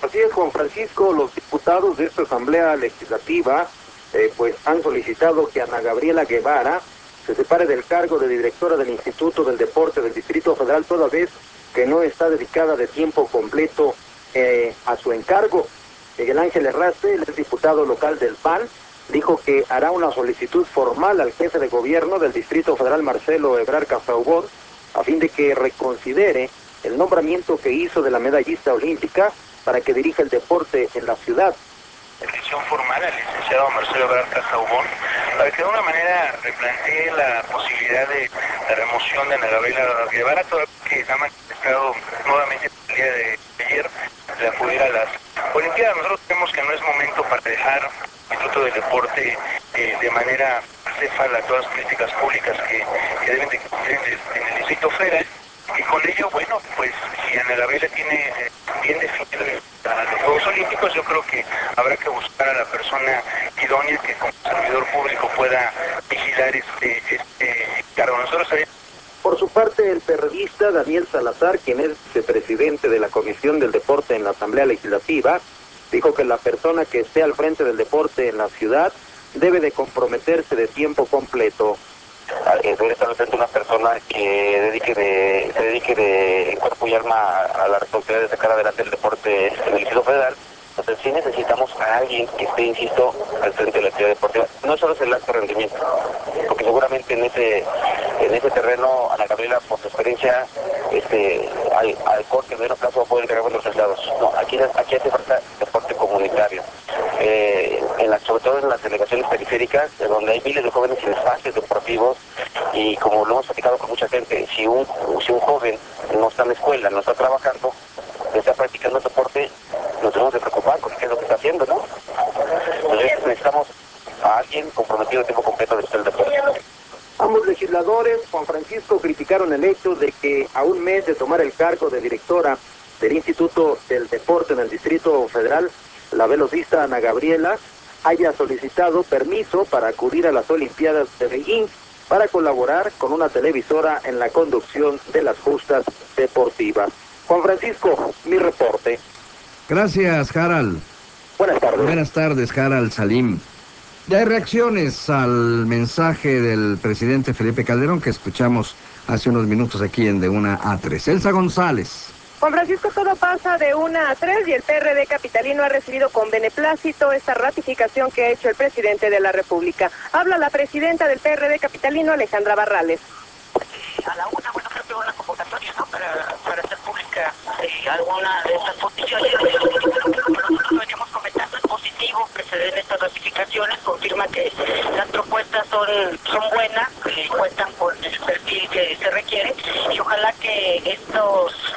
Así es, Juan Francisco, los diputados de esta Asamblea Legislativa pues han solicitado que Ana Gabriela Guevara se separe del cargo de directora del Instituto del Deporte del Distrito Federal, toda vez que no está dedicada de tiempo completo a su encargo. Miguel Ángel Herraste, el diputado local del PAN, dijo que hará una solicitud formal al jefe de gobierno del Distrito Federal, Marcelo Ebrard Casaubon, a fin de que reconsidere el nombramiento que hizo de la medallista olímpica para que dirija el deporte en la ciudad. Petición formal al licenciado Marcelo Ebrard Casaubon para que de alguna manera replantee la posibilidad de la remoción de Ana Gabriela Guevara, toda que ha manifestado nuevamente el día de ayer de acudir a las Olimpiadas. Nosotros creemos que no es momento para dejar el Instituto del Deporte de manera acéfala todas las políticas públicas que deben de cumplir en el Distrito Federal. Y con ello, bueno, pues si Ana Gabriela tiene bien definido los Juegos Olímpicos, yo creo que habrá que buscar a la persona idónea que como servidor público pueda vigilar este cargo. Nosotros sabemos. Por su parte, el periodista Daniel Salazar, quien es vicepresidente de la Comisión del Deporte en la Asamblea Legislativa, dijo que la persona que esté al frente del deporte en la ciudad debe de comprometerse de tiempo completo. Debe estar al frente una persona que se dedique de cuerpo y alma a la responsabilidad de sacar adelante el deporte en el Distrito Federal. Entonces sí necesitamos a alguien que esté, insisto, al frente de la actividad deportiva. No solo es el alto rendimiento, porque seguramente en ese terreno Ana Gabriela, por su experiencia, al corto y medio plazo va a poder entregar buenos resultados. No, aquí hace falta deporte comunitario. Sobre todo en las delegaciones periféricas, donde hay miles de jóvenes sin espacios deportivos, y como lo hemos platicado con mucha gente, si un joven no está en la escuela, no está trabajando, no está practicando deporte, nos tenemos que preocupar porque es lo que está haciendo, ¿no? Entonces necesitamos a alguien comprometido de tiempo completo de el deporte. Ambos legisladores, Juan Francisco, criticaron el hecho de que a un mes de tomar el cargo de directora del Instituto del Deporte en el Distrito Federal, la velocista Ana Gabriela haya solicitado permiso para acudir a las Olimpiadas de Beijing para colaborar con una televisora en la conducción de las justas deportivas. Juan Francisco, mi reporte. Gracias, Harald. Buenas tardes. Buenas tardes, Harald Salim. Ya hay reacciones al mensaje del presidente Felipe Calderón que escuchamos hace unos minutos aquí en De 1 a 3. Elsa González. Juan Francisco, todo pasa de 1 a 3 y el PRD capitalino ha recibido con beneplácito esta ratificación que ha hecho el presidente de la República. Habla la presidenta del PRD capitalino, Alejandra Barrales. A la una, bueno, creo que una convocatoria, ¿no? Para hacer pública alguna de estas posiciones. Nosotros veníamos comentando, es positivo que se den estas ratificaciones, confirma que las propuestas son buenas, que cuentan con el perfil que se requiere, y ojalá que estos